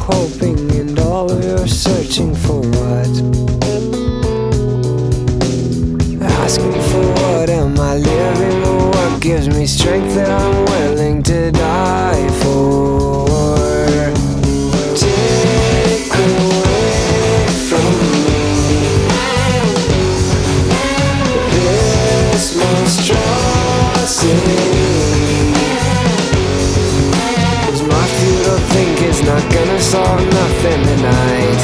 hoping and all of your searching for what? Ask me for what am I living, or what gives me strength that I'm willing to die for. Take away from me this monstrosity, 'cause my futile thinking's not gonna solve nothing tonight.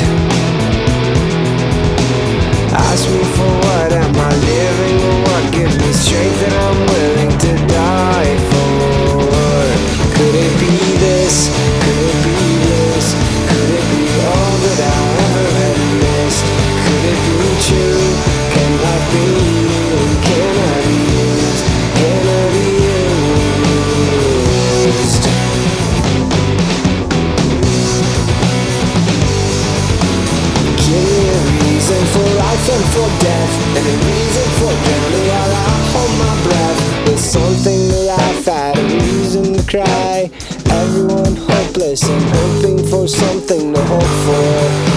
Ask me for what am I living, or what gives me strength that I'm willing to die for. Could it be this? Could it be this? Could it be all that I ever had missed? Could it be true? Can life be new? Can I be used? Can I be used? Give me a reason for life and for death, and a reason for drowning while I hold my breath. There's something to laugh at, a reason to cry. Everyone hopeless and hoping for something to hope for.